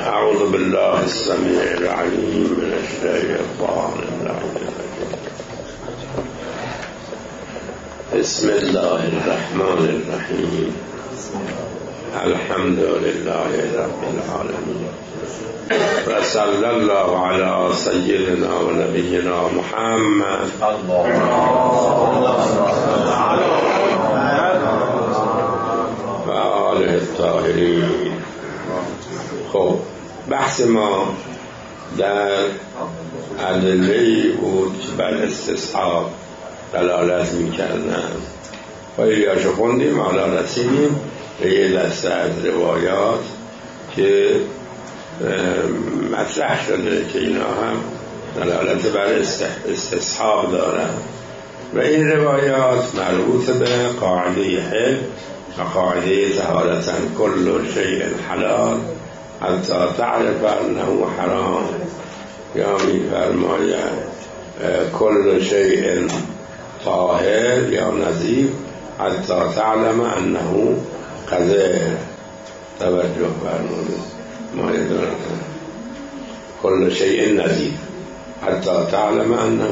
أعوذ بالله السميع العليم من الشيطان الرجيم. بسم الله الرحمن الرحيم. الحمد لله رب العالمين، وصلى الله على سيدنا ونبينا محمد و آله الطاهرین. خب بحث ما در ادله‌ای بود که بر استصحاب دلالت می‌کردن. خیلیاشو خوندیم، حالا رسیدیم به یه دسته از روایات که مطرح شده که اینا هم دلالت بر استصحاب دارن و این روایات مربوط به قاعده حل و قاعده طهارة كل شيء حلال حتی تعرف انه حرام، یا می‌فرماید كل شيء طاهر یا نظیف حتی تعلم انه قذر. توجه فرمودید، ما یادتونه كل شيء نظیف حتی تعلم انه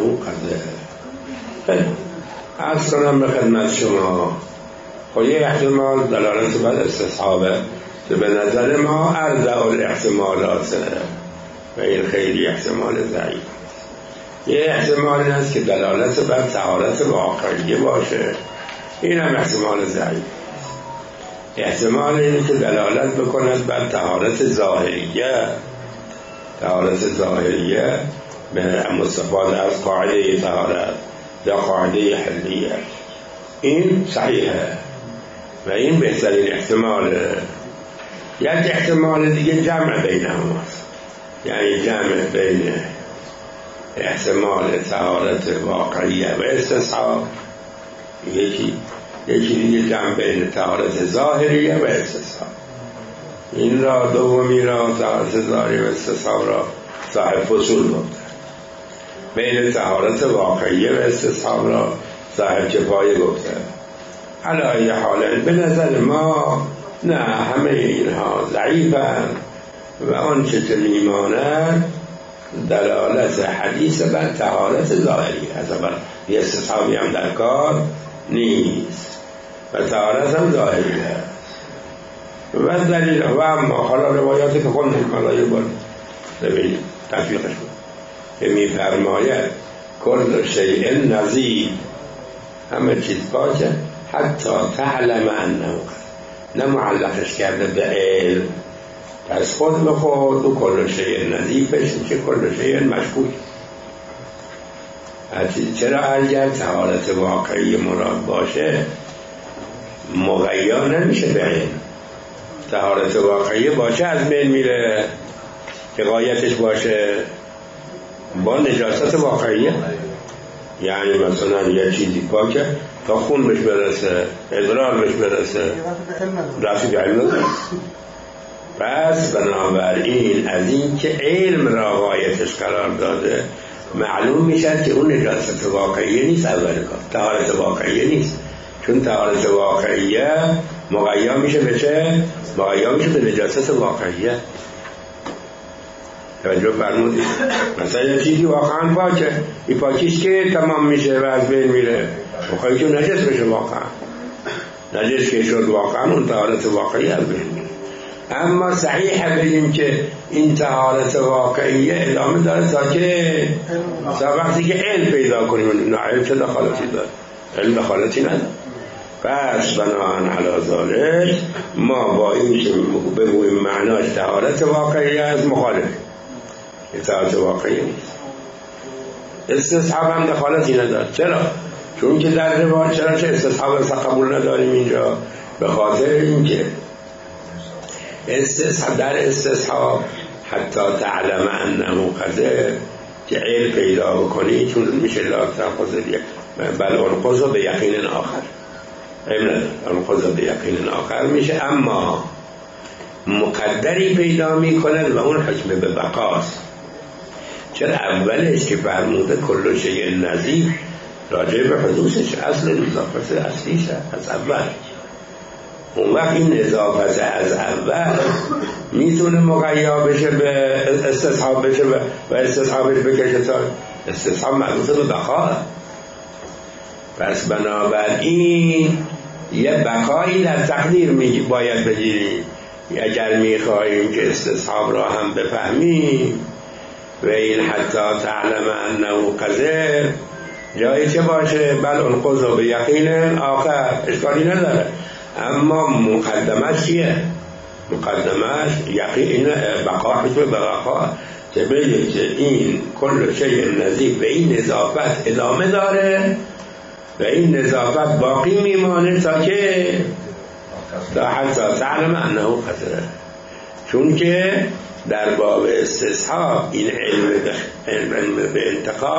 قذر. عرض کنم به خدمت شما، خب یه احتمال دلالت بر استصحابه که به نظر ما ارجح الاحتمالات و این خیلی احتمال ضعیف. یه احتمال این است که دلالت بر طهارت واقعیه باشه، این هم احتمال ضعیف. احتمال اینه که دلالت بکند بر طهارت ظاهریه. طهارت ظاهریه به مستفاده از قاعده طهارت یا قاعده حلیه، این صحیحه و این بهترین احتماله. یک احتمال دیگه جمع بینهماست، یعنی جمع بین احتمال طهارت واقعیه و استصحاب، یکی دیگه جمع بین طهارت ظاهریه و استصحاب. این را دومی را طهارت ظاهری و استصحاب را صاحب فصول گفته، بین طهارت واقعیه و استصحاب را صاحب کفایه گفته. علی حال به نظر ما نه، همه اینها ضعیفند و آنچه که میماند دلالت حدیث بر طهارت ظاهری از اول، یه استصحابی هم در کار نیست و طهارت هم ظاهری هست و دلیل. و اما حالا روایاتی که خوندیم حالا یه بار ببینیم تطبیقش بود که میفرماید کل شیء نظیف، همه چیز پاکه حتی تعلم انه، نه معلقش کرده به علم، پس خود به خود و کل شیء نظیفش که کل شیء مشکوک. چرا اگر طهارت واقعی مراد باشه مغیا نمیشه به علم. طهارت واقعی باشه از بین میره که غایتش باشه با نجاست واقعیه. یعنی مثلا یه چیزی پاکه تا خون بهش برسه، ادرار بهش برسه، رفتی به علم نداره. پس بنابراین از این که علم را غایتش قرار داده معلوم میشه که اون نجاست واقعیه نیست. اول کار طهارت واقعیه نیست، چون طهارت واقعیه مغیا میشه به چه؟ مغیا میشه به نجاست واقعیه. توجه فرمودید؟ مثلا یه چیزی واقعا پاکه، این پاکیش که تمام میشه و از بین میره، بخواهی که نجس بشه، واقعا نجس که شد واقعا اون طهارت واقعی از بین میره. اما صحیح بگیم که این طهارت واقعیه ادامه داره تا وقتی که علم پیدا کنیم. نه علم چه دخالتی داره؟ علم دخالتی نداره. پس بناهن علی ذالک ما با این که بگویم معناش طهارت واقعیه از مخالف، طهارت واقعیه نیست. استصحاب هم دخالتی نداره. چرا؟ چون که در روایت چرا چه استصحاب قبول نداریم اینجا؟ به خاطر اینکه در استصحاب حتی تعلم انه قذر، که علم پیدا بکنی، چون میشه لا تنقض بل انقض به یقین آخر، علم نداره انقض به یقین آخر میشه، اما مقدری پیدا میکند و اون حکم به بقاست. چرا اولش که فرموده کل شیء نظیف راجع به حدوثش، اصل اضافه اصلیشه از اول، اون وقت این نظافت از اول میتونه مقیا بشه به استصحاب بشه و استصحابش بکشه تا استصحاب مربوط به بقا. پس بنابراین یه بقایی در تقدیر باید بگیریم اگر میخواهیم که استصحاب را هم بفهمیم. و این حتی تعلم انه قذر جایی که باشه بل انقض به یقین آخر اشکالی نداره، اما مقدمش چیه؟ مقدمش یقین بقا حکم به بقا، که بگه که این کل شیء نظیف و این نظافت ادامه داره و این نظافت باقی میمانه تا که تا حتی تعلم انه قذر. چون که در باب استصحاب این علم به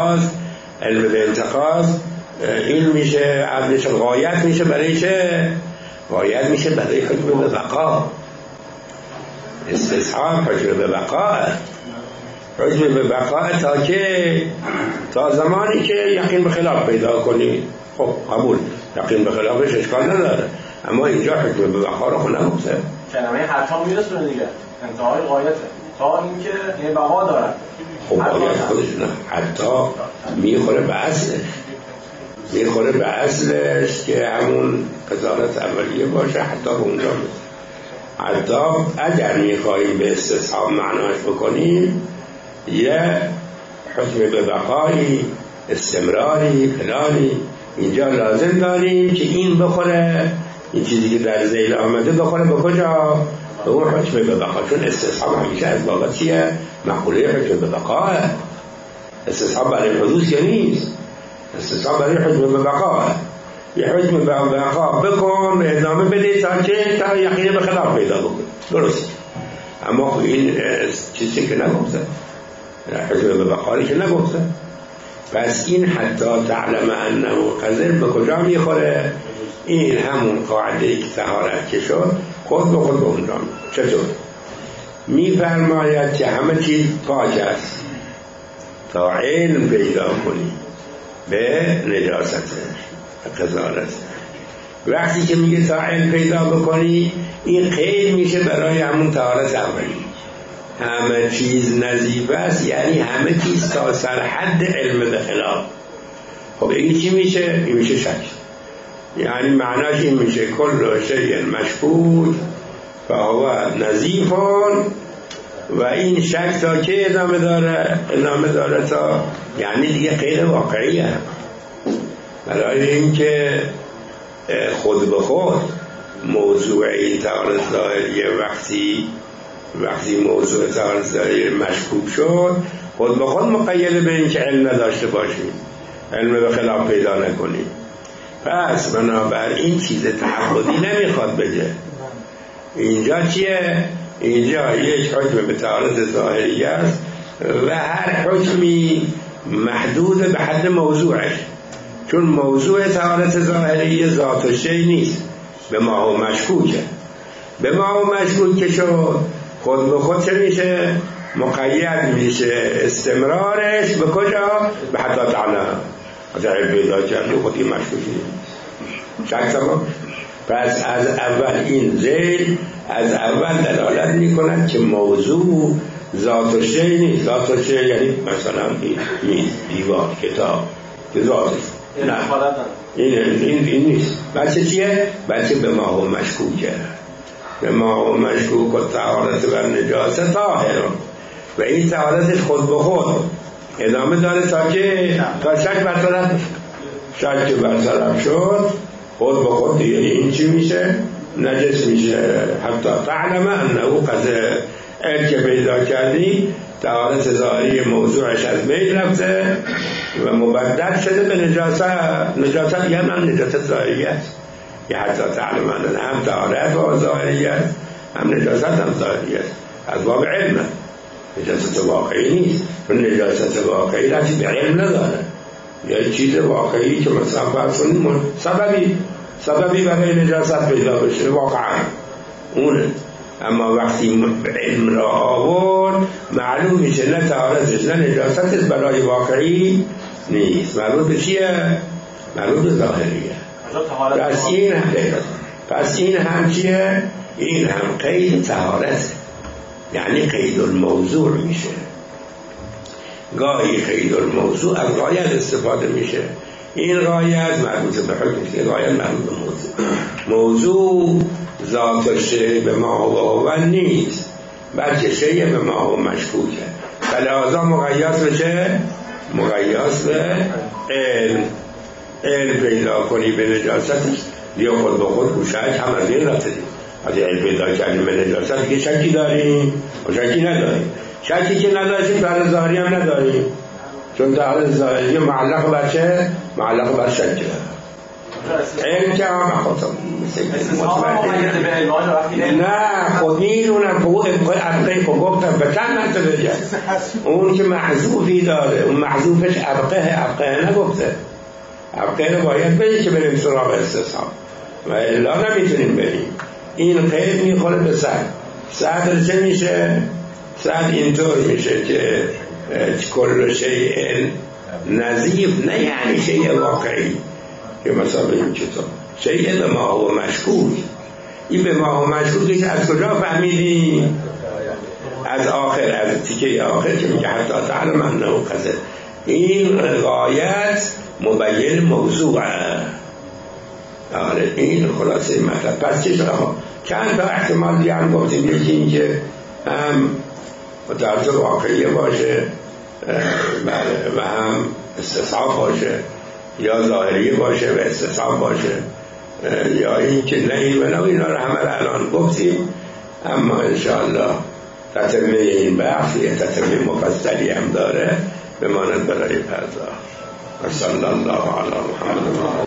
انتقاض این میشه عدلش غایت میشه برای چه؟ غایت میشه برای حکم به بقا. استصحاب حکم به بقا، حکم به بقا تا زمانی که یقین به خلاف پیدا کنی. خب قبول، یقین به خلافش اشکال نداره، اما اینجا حکم به بقا رو خود نموزه. کلمه حتی میرسونه دیگه، انتهای غایته تا اینکه این بقا داره. خب غایت خودش نه، حتی میخوره به اصلش که همون قضاوت اولیه باشه. حتی به اونجا حتی اگر میخواییم به استصحاب معناش بکنیم یه حکم به بقایی استمراری پلانی اینجا لازم داریم که این بخوره، این چیزی که در ذیل آمده بخوره به کجا؟ به اون حکم به بقا. چون استصحاب همیشه از بابا چیه؟ مقوله حکم به بقا. استصحاب برای حدوث یا نیست، استصحاب برای حکم به بقا. یه حکم به بقا بکن ادامه بده تا یقین به خلاف پیدا بکن، درست. اما این چیزی که نگفته، حکم به بقایی که نگفته. پس این حتی تعلم انه قذر به کجا میخوره؟ این همون قاعده که طهارت که شد خود به خود به اونجا. چطور؟ میفرماید که همه چیز پاک است تا علم پیدا کنی به نجاستش و قذارتش. وقتی که میگه تا علم پیدا بکنی این قید میشه برای همون طهارت اولی. همه چیز نظیف است یعنی همه چیز تا سر حد علم به خلاف. خب این چی میشه؟ این میشه شک. یعنی معناش این میشه کل شیء مشکوک فهو نظیف و این شک تا که ادامه داره تا یعنی دیگه غیر واقعیه. برای اینکه خود به خود موضوع این طهارت ظاهریه وقتی موضوع طهارت ظاهریه مشکوک شد خود به خود مقید به این که علم نداشته باشیم، علم به خلاف پیدا نکنیم. پس بنابراین چیز تعبدی نمیخواد بگه. اینجا چیه؟ اینجا یک حکم به طهارت ظاهریه است و هر حکمی محدود به حد موضوعش. چون موضوع طهارت ظاهریه ذات و شی نیست، به ما و مشکوکه. به ما و مشکوک شد خود به خود چه میشه؟ مقید میشه استمرارش به کجا؟ به حتی تعلم. اگر پیدا کردی خودی مشکوکی شک تمام. پس از اول این ذیل از اول دلالت میکند که موضوع ذات و شی نیست. ذات و شی یعنی مثلا این دیوار کتاب که ذاتش نه، این نیست. بچه چیه؟ بچه به ما و مشکوکه. به ما و مشکوک و طهارت و نجاست طاهرون و این طهارتش خود به خود ادامه داره تا شک برطرف بشه. شک برطرف شد خود به خود دیگه این چی میشه؟ نجس میشه. حتی تعلم انه قذر. علم که پیدا کردی طهارت ظاهری موضوعش از بین رفته و مبدل شده به نجاست. نجاست یه من نجاست ظاهری است. یه حتی تعلم انه هم طهارت و ظاهری است هم نجاست هم ظاهری است. از باب علمه. نجاست واقعی نیست. چون نجاست واقعی رفتی به علم نداره. یه چیز واقعی که مثلا فرض کنیم سببی برای نجاست پیدا بشه واقعا اونه. اما وقتی علم را آورد معلوم میشه نه طهارتش نه نجاستش برای واقعی نیست. مربوط به چیه؟ مربوط به ظاهریه. پس این حقیقت پس این هم چیه؟ این هم قید طهارته، یعنی قید الموضوع میشه. گاهی قید الموضوع از غایت استفاده میشه. این غایت مربوط به حکم که غایت مربوط به موضوع ذات شیء به ما هو نیست، بلکه شیء به ما هو مشکوکه. فلذا مقیاس به چه؟ مقیاس به علم پیدا کنی به نجاستش، یا خود به خود گوشک هم از این رفته دیم. از علم پیدا کردیم به نجاست دیگه شکی داریم و شکی نداریم. شکی که نداریم در ظاهری هم نداریم، چون در ظاهری معلق بر چه؟ معلق بر شکی علم که هم نه خود میدونم که او ابقه خود گفتم به چند مرتبه بگه اون که محذوفی داره، اون محذوفش ابقه نگفته. ابقه رو باید بریم که بریم سراغ استصحاب و الا نمیتونیم بریم. این قید میخوره به صدر چه میشه؟ صدر اینطور میشه که کل شیء نظیف، نه یعنی شیء واقعی که مثلا این کتاب شیء به ما هو مشکوک. این به ما هو مشکوکش از کجا فهمیدیم؟ از آخر، از تیکه آخر که میگه حتی تعلم انه کذب. این غایت مبین موضوعه. آره این خلاصه مطلب. پس چه شده؟ چند تا احتمال دیگه هم گفتیم. یکی این که هم درس واقعی باشه و هم استصحاب باشه، یا ظاهری باشه و استصحاب باشه، یا این که نه این و نه اینا رو همه الان گفتیم. اما انشاءالله تتمه این بحث یه تتمه مفصلی هم داره بماند برای پرداخت. صلی الله علی محمد.